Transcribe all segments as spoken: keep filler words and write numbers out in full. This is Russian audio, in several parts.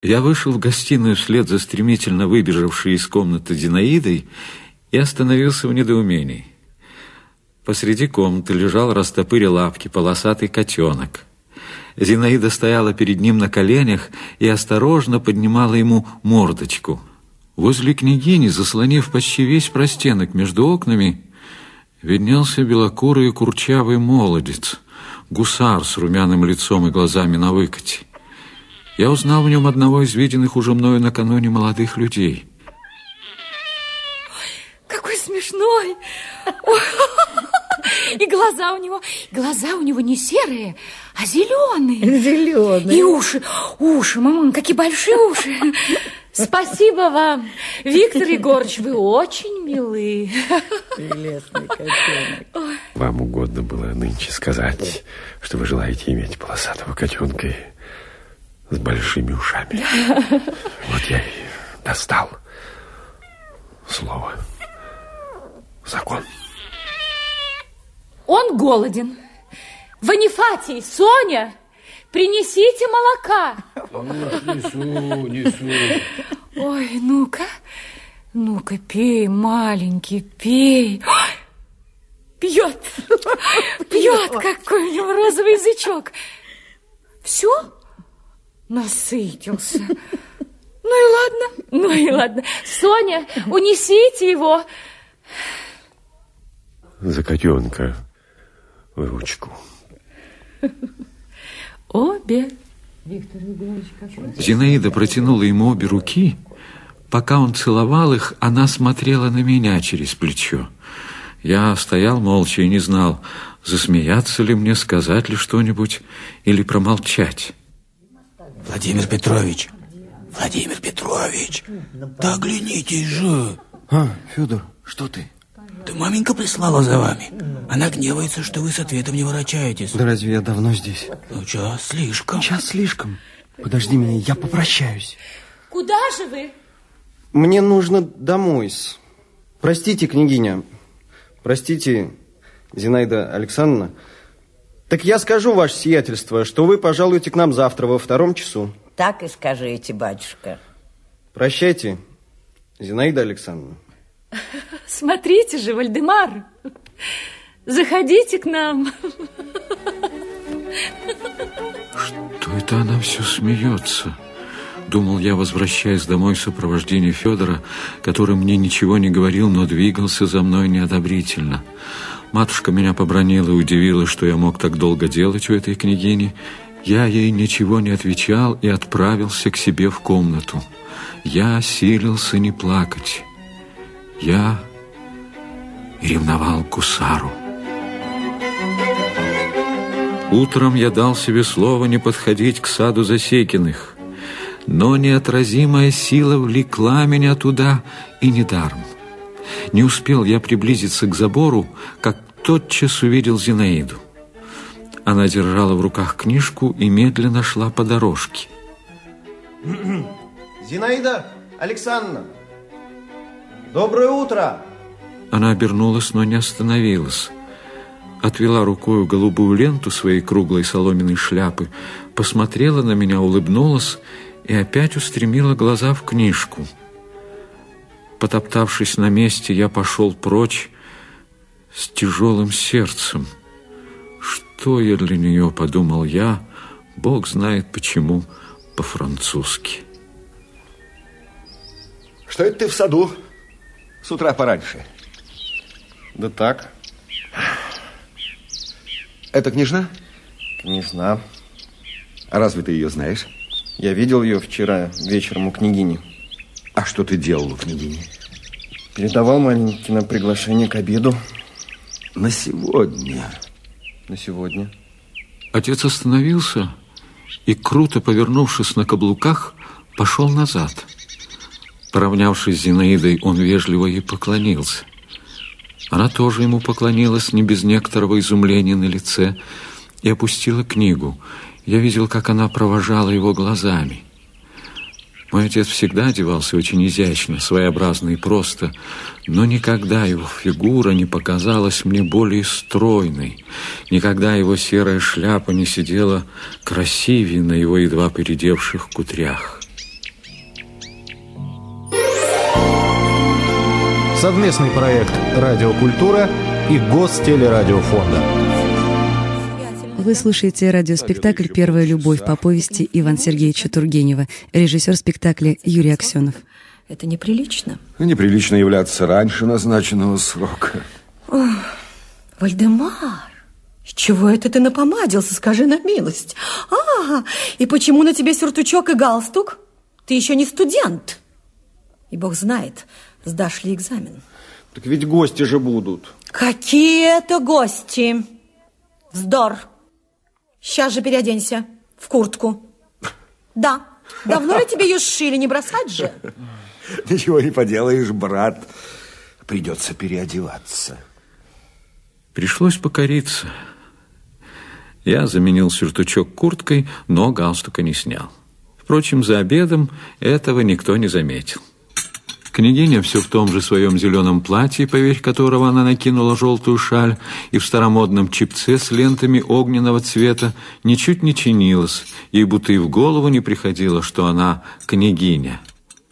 Я вышел в гостиную вслед за стремительно выбежавшей из комнаты Зинаидой и остановился в недоумении. Посреди комнаты лежал, растопыря лапки, полосатый котенок. Зинаида стояла перед ним на коленях и осторожно поднимала ему мордочку. Возле княгини, заслонив почти весь простенок между окнами, виднелся белокурый и курчавый молодец, гусар с румяным лицом и глазами навыкате. Я узнал в нем одного из виденных уже мною накануне молодых людей. Ой, какой смешной! Ой, и глаза у него, глаза у него не серые, а зеленые. Зеленые. И уши, уши, мамон, какие большие уши. Спасибо вам, Виктор Егорыч, вы очень милы. Прелестный котенок. Ой. Вам угодно было нынче сказать, что вы желаете иметь полосатого котенка с большими ушами. Да. Вот я и достал слово. Закон. Он голоден. Ванифатий, Соня, принесите молока. Несу, несу. Ой, ну-ка, ну-ка, пей, маленький, пей. Ой, пьет, пьет, какой у него розовый язычок. Все? Насытился. Ну и ладно, ну и ладно. Соня, унесите его. За котенка ручку. Обе. Зинаида протянула ему обе руки. Пока он целовал их, она смотрела на меня через плечо. Я стоял молча и не знал, засмеяться ли мне, сказать ли что-нибудь или промолчать. Владимир Петрович, Владимир Петрович, да оглянитесь же. А, Федор, что ты? Да маменька прислала за вами. Она гневается, что вы с ответом не ворочаетесь. Да разве я давно здесь? Ну, час слишком. Час слишком. Подожди меня, я попрощаюсь. Куда же вы? Мне нужно домой. Простите, княгиня. Простите, Зинаида Александровна. Так я скажу, ваше сиятельство, что вы пожалуете к нам завтра во втором часу. Так и скажите, батюшка. Прощайте, Зинаида Александровна. Смотрите же, Вальдемар, заходите к нам. Что это она все смеется? Думал я, возвращаясь домой в сопровождении Федора, который мне ничего не говорил, но двигался за мной неодобрительно. Матушка меня побранила и удивила, что я мог так долго делать у этой княгини. Я ей ничего не отвечал и отправился к себе в комнату. Я силился не плакать. Я ревновал к гусару. Утром я дал себе слово не подходить к саду Засекиных, но неотразимая сила влекла меня туда, и недаром. Не успел я приблизиться к забору, как тотчас увидел Зинаиду. Она держала в руках книжку и медленно шла по дорожке. Зинаида Александровна, доброе утро! Она обернулась, но не остановилась. Отвела рукою голубую ленту своей круглой соломенной шляпы, посмотрела на меня, улыбнулась и опять устремила глаза в книжку. Потоптавшись на месте, я пошел прочь с тяжелым сердцем. Что я для нее, подумал я, Бог знает почему, по-французски. Что это ты в саду с утра пораньше? Да так. Это княжна? Княжна. А разве ты ее знаешь? Я видел ее вчера вечером у княгини. А что ты делал у княгини? Передавал маленький на приглашение к обеду. На сегодня. На сегодня. Отец остановился и, круто повернувшись на каблуках, пошел назад. Поравнявшись с Зинаидой, он вежливо ей поклонился. Она тоже ему поклонилась, не без некоторого изумления на лице, и опустила книгу. Я видел, как она провожала его глазами. Мой отец всегда одевался очень изящно, своеобразно и просто, но никогда его фигура не показалась мне более стройной, никогда его серая шляпа не сидела красивее на его едва поредевших кудрях. Совместный проект «Радиокультура» и Гостелерадиофонда. Вы слушаете радиоспектакль «Первая любовь» по повести Ивана Сергеевича Тургенева, режиссер спектакля Юрий Аксенов. Это неприлично. Неприлично являться раньше назначенного срока. Ох, Вальдемар, с чего это ты напомадился, скажи на милость? А, и почему на тебе сюртучок и галстук? Ты еще не студент. И бог знает, сдашь ли экзамен. Так ведь гости же будут. Какие это гости? Вздор. Сейчас же переоденься в куртку. Да, давно ли тебе ее сшили, не бросать же? Ничего не поделаешь, брат. Придется переодеваться. Пришлось покориться. Я заменил сюртучок курткой, но галстука не снял. Впрочем, за обедом этого никто не заметил. Княгиня все в том же своем зеленом платье, поверх которого она накинула желтую шаль, и в старомодном чепце с лентами огненного цвета ничуть не чинилась, ей будто и в голову не приходило, что она княгиня.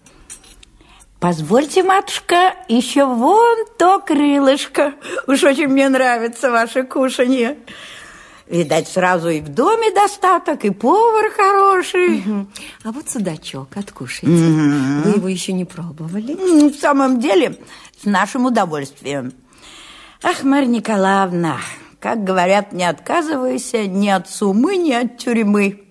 Позвольте, матушка, еще вон то крылышко. Уж очень мне нравится ваше кушанье. Видать, сразу и в доме достаток, и повар хороший. Угу. А вот судачок откушайте. Угу. Вы его еще не пробовали? В самом деле, с нашим удовольствием. Ах, Марья Николаевна, как говорят, не отказывайся ни от сумы, ни от тюрьмы.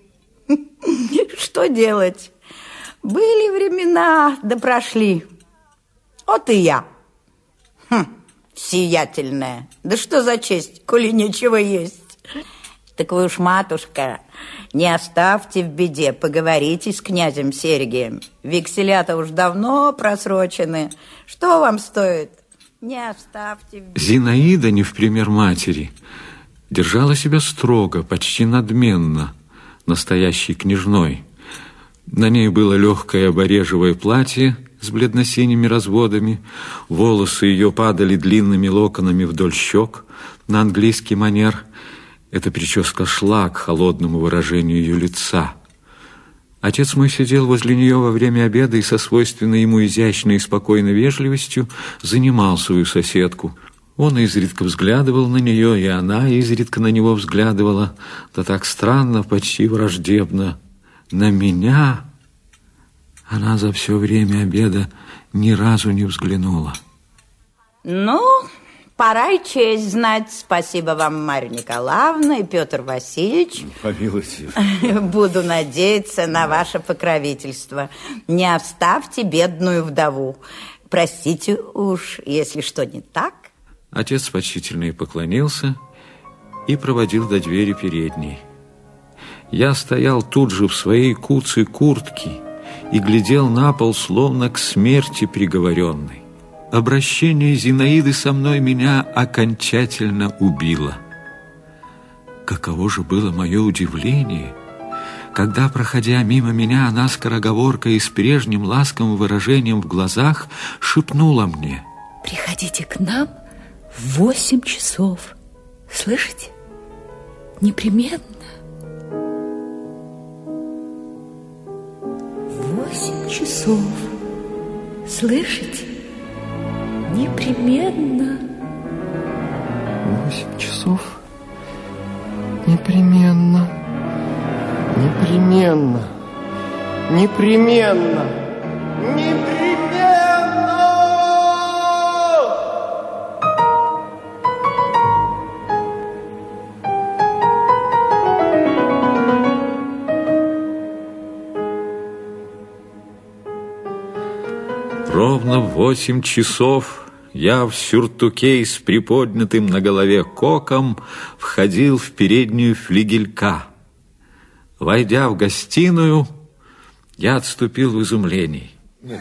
Что делать? Были времена, да прошли. Вот и я. Хм, сиятельная. Да что за честь, коли нечего есть. Так вы уж, матушка, не оставьте в беде, поговорите с князем Сергием. Векселя-то уж давно просрочены. Что вам стоит? Не оставьте в беде. Зинаида, не в пример матери, держала себя строго, почти надменно, настоящей княжной. На ней было легкое барежевое платье с бледно-синими разводами, волосы ее падали длинными локонами вдоль щек на английский манер. Эта прическа шла к холодному выражению ее лица. Отец мой сидел возле нее во время обеда и со свойственной ему изящной и спокойной вежливостью занимал свою соседку. Он изредка взглядывал на нее, и она изредка на него взглядывала, да так странно, почти враждебно. На меня она за все время обеда ни разу не взглянула. Ну, пора и честь знать. Спасибо вам, Марья Николаевна и Петр Васильевич. Помилуйте. Буду надеяться на ваше покровительство. Не оставьте бедную вдову. Простите уж, если что не так. Отец почтительно и поклонился и проводил до двери передней. Я стоял тут же в своей куцей куртке и глядел на пол, словно к смерти приговоренный. Обращение Зинаиды со мной меня окончательно убило. Каково же было мое удивление, когда, проходя мимо меня, она скороговоркой и с прежним ласковым выражением в глазах шепнула мне: «Приходите к нам в восемь часов. Слышите? Непременно. Восемь часов. Слышите? Непременно». Восемь часов. Непременно. Непременно. Непременно. Непременно. Ровно в восемь часов я в сюртуке и с приподнятым на голове коком входил в переднюю флигелька. Войдя в гостиную, я отступил в изумлении.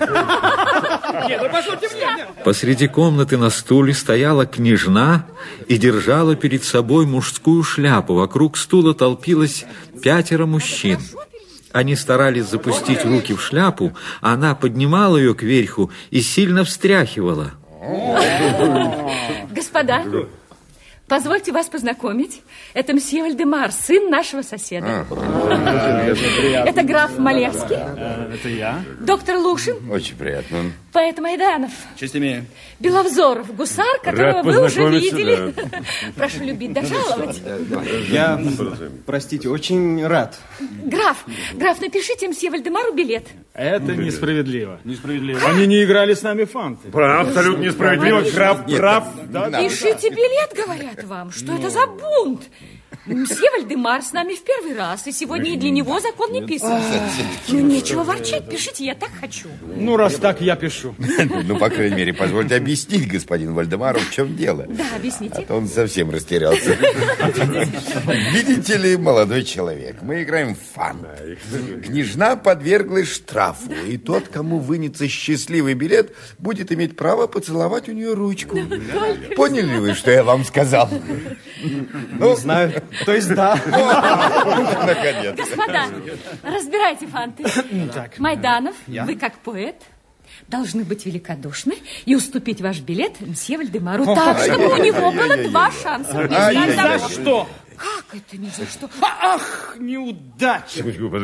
Посреди комнаты на стуле стояла княжна и держала перед собой мужскую шляпу. Вокруг стула толпилось пятеро мужчин. Они старались запустить руки в шляпу, а она поднимала ее кверху и сильно встряхивала. Господа, Позвольте вас познакомить. Это мсье Вальдемар, сын нашего соседа. Это граф Малевский. Это я. Доктор Лушин. Очень приятно. Поэт Майданов. Честь имею. Беловзоров, гусар, которого вы уже видели. Прошу любить да жаловать. Я, простите, очень рад. Граф, граф, напишите мсье Вальдемару билет. Это несправедливо. Несправедливо. Они не играли с нами в фанты. Абсолютно несправедливо. Граф прав. Пишите билет, говорят вам. Что это за бунт? Мсье Вальдемар с нами в первый раз, и сегодня и для него закон не писан. Ну, нечего ворчать, пишите, я так хочу. Ну, раз так, я пишу. Ну, по крайней мере, позвольте объяснить господину Вальдемару, в чем дело. Да, объясните. А то он совсем растерялся. Видите ли, молодой человек, мы играем в фан. Княжна подверглась штрафу, и тот, кому вынется счастливый билет, будет иметь право поцеловать у нее ручку. Поняли ли вы, что я вам сказал? Не знаю. То есть да. Наконец. Господа, разбирайте фанты. Майданов, вы как поэт должны быть великодушны и уступить ваш билет мсье Вальдемару так, чтобы у него было два шанса. Ни за что. Как это ни за что? Ах, неудача.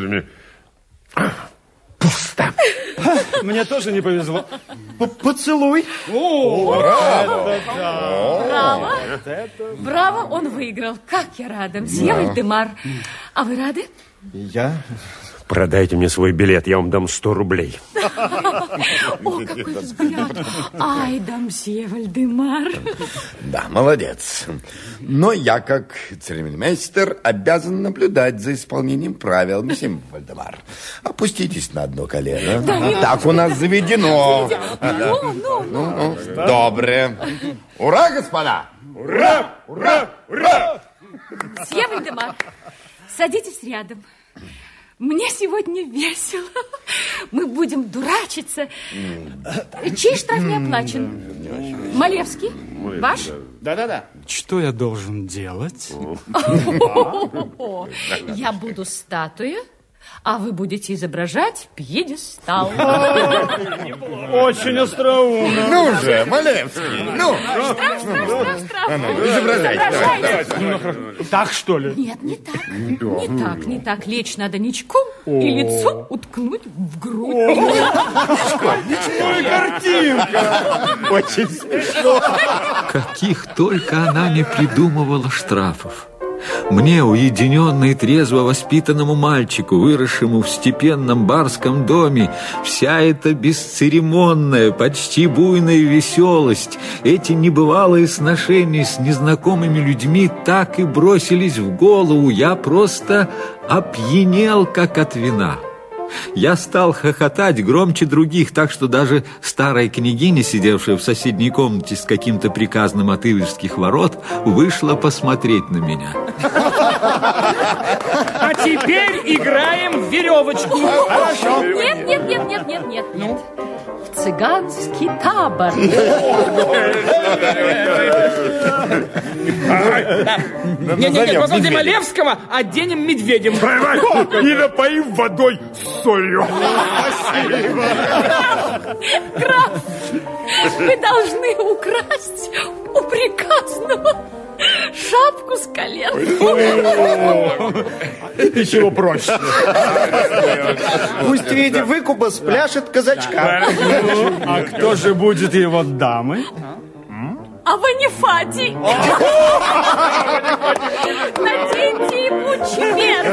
Пусто. Мне тоже не повезло. Поцелуй. О, браво. Браво. Браво, он выиграл. Как я рада, мсье Вальдемар. А вы рады? Я... Продайте мне свой билет, я вам дам сто рублей. О, какой взгляд. Ай, да, мсье Вальдемар. Да, молодец. Но я, как церемонимейстер, обязан наблюдать за исполнением правил, мсье Вальдемар. Опуститесь на одно колено. Да, так у нас заведено. Ну, ну, ну. Добре. Ура, господа! Ура! Ура! Ура! Мсье Вальдемар, садитесь рядом. Мне сегодня весело. Мы будем дурачиться. Чей штраф не оплачен? Малевский? Ваш? Да-да-да. Что я должен делать? Я буду статуя, а вы будете изображать пьедестал. Очень остроумно. Ну же, Малевский, ну. Штраф, штраф, штраф, штраф. Изображайте. Так, что ли? Нет, не так. Не так, не так. Лечь надо ничком и лицо уткнуть в грудь. Ой, картинка. Очень смешно. Каких только она не придумывала штрафов. Мне, уединенно и трезво воспитанному мальчику, выросшему в степенном барском доме, вся эта бесцеремонная, почти буйная веселость, эти небывалые сношения с незнакомыми людьми так и бросились в голову. Я просто опьянел, как от вина. Я стал хохотать громче других, так что даже старая княгиня, сидевшая в соседней комнате с каким-то приказным от Ивлевских ворот, вышла посмотреть на меня. А теперь играем в веревочку. Хорошо. Нет, нет, нет, нет, нет, нет, нет. В цыганский табор. Нет-нет-нет, возле Малевского оденем медведем. И напоим водой с солью. Граф, вы должны украсть у приказного шапку с колен. И чего проще? Пусть в виде выкупа спляшет казачка. А кто же будет его дамой? А Ванифатий? Наденьте ему чепец.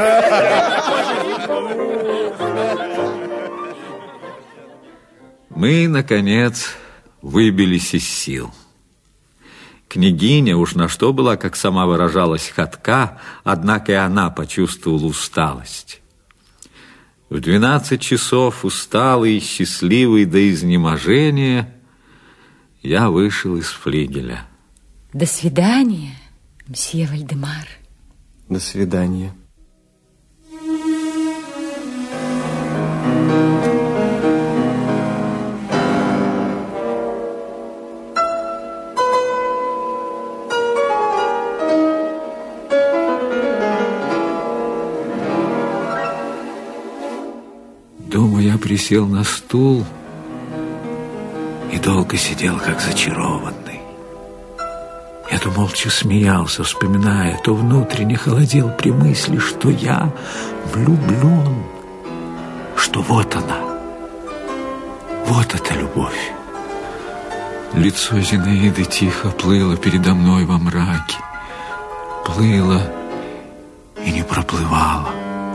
Мы, наконец, выбились из сил. Княгиня уж на что была, как сама выражалась, ходка, однако и она почувствовала усталость. В двенадцать часов, усталый, счастливый до изнеможения, я вышел из флигеля. До свидания, мсье Вальдемар. До свидания. Дома я присел на стул и долго сидел, как зачарованный. Я то молча смеялся, вспоминая, то внутренне холодел при мысли, что я влюблен, что вот она, вот эта любовь. Лицо Зинаиды тихо плыло передо мной во мраке, плыло и не проплывало.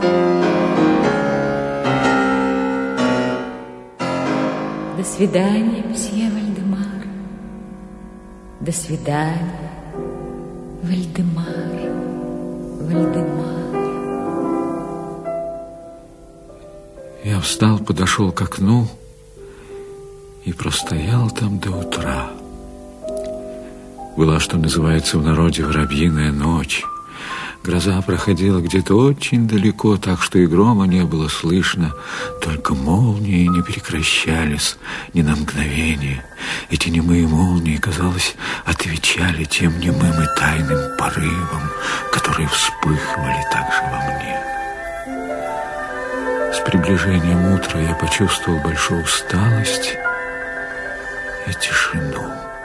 До свидания, мсье Вальдемар. До свидания, Вальдемар, Вальдемар. Я встал, подошел к окну и простоял там до утра. Была, что называется в народе, воробьиная ночь. Гроза проходила где-то очень далеко, так что и грома не было слышно, только молнии не прекращались ни на мгновение. Эти немые молнии, казалось, отвечали тем немым и тайным порывам, которые вспыхивали также во мне. С приближением утра я почувствовал большую усталость и тишину.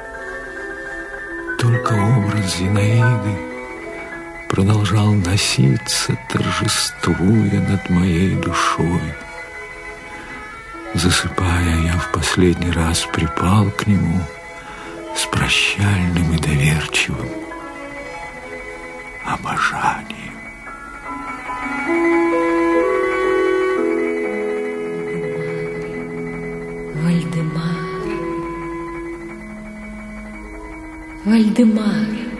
Только образ Зинаиды продолжал носиться, торжествуя над моей душой. Засыпая, я в последний раз припал к нему с прощальным и доверчивым обожанием. Вальдемар, Вальдемар.